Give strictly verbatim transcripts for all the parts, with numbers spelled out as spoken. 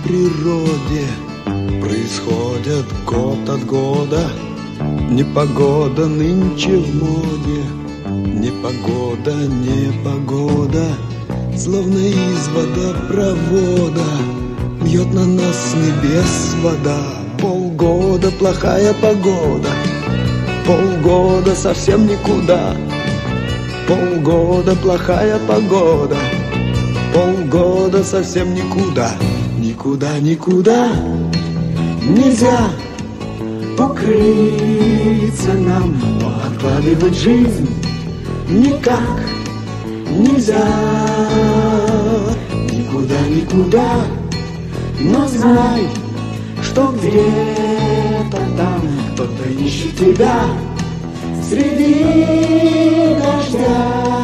природе происходят год от года. Непогода нынче в моде, непогода, непогода, словно из водопровода льет на нас с небес вода. Полгода плохая погода, полгода совсем никуда. Полгода плохая погода, полгода совсем никуда. Никуда, никуда нельзя укрыться нам, но откладывать жизнь никак нельзя. Никуда, никуда, но знай, что где-то там кто-то ищет тебя среди дождя.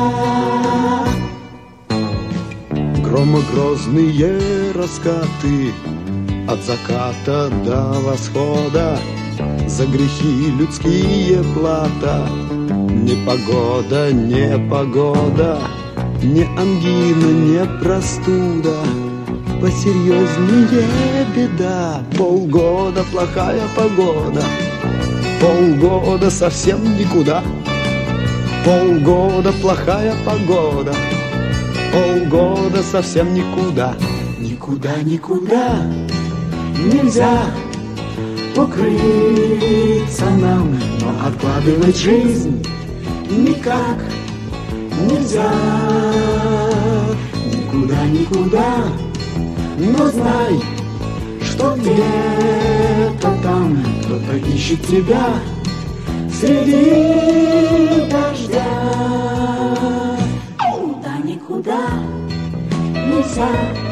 Громогрозные раскаты от заката до восхода, за грехи людские плата. Непогода, непогода, не ангина, не простуда, посерьезнее беда. Полгода плохая погода, полгода совсем никуда. Полгода плохая погода, полгода совсем никуда. Никуда, никуда нельзя укрыться нам, но откладывать жизнь никак нельзя. Никуда, никуда, но знай, что где-то там кто-то ищет тебя среди дождя. Никуда, никуда нельзя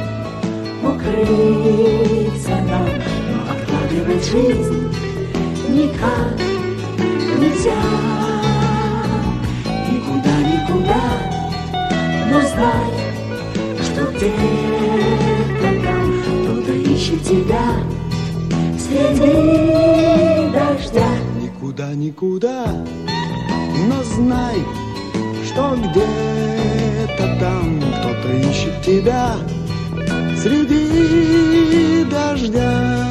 укрыться нам, но откладывать жизнь никак нельзя. Никуда, никуда, но знай, что где-то там кто-то ищет тебя среди дождя. Никуда, никуда, но знай, что где-то там кто-то ищет тебя среди дождя.